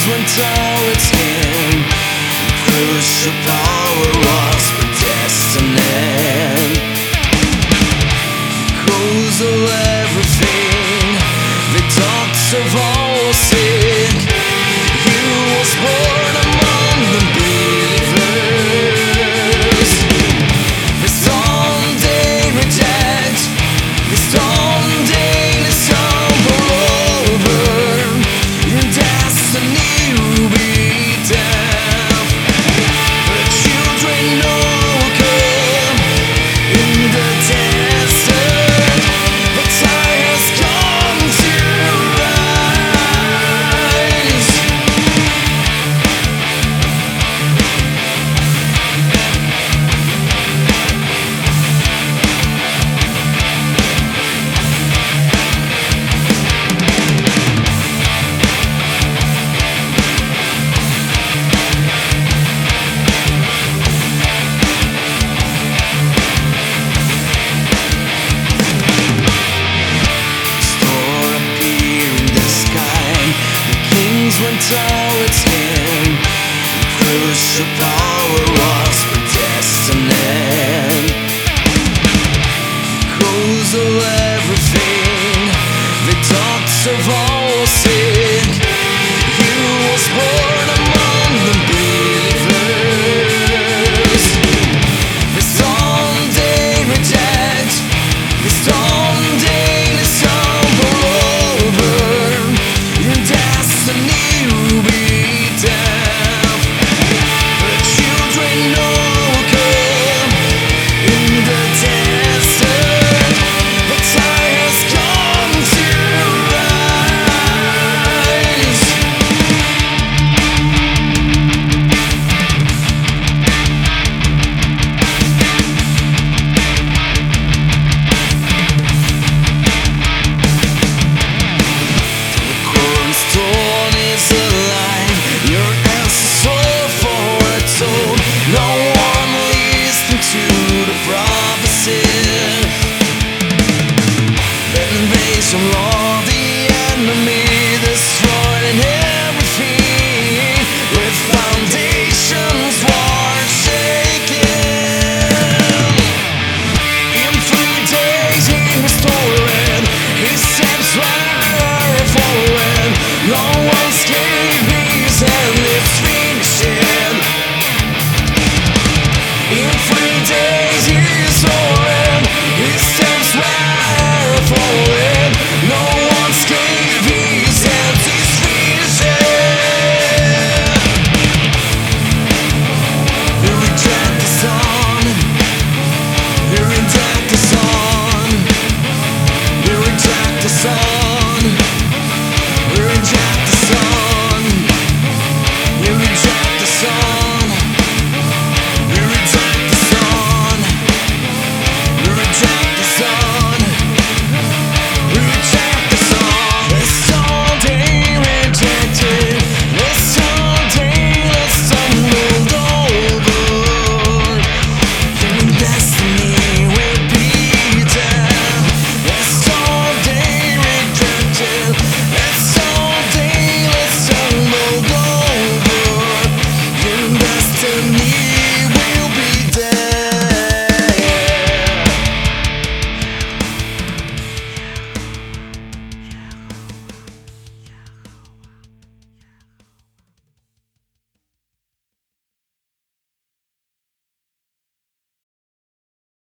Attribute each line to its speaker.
Speaker 1: went all its in. Crucial power was predestined. Cause of everything, the dots of all was sick. You was born among the believers. The storm they reject, the storm they stumble over. Your destiny will be death. The children know come in the desert, but time has come to rise. Star appear in the sky. The kings went down.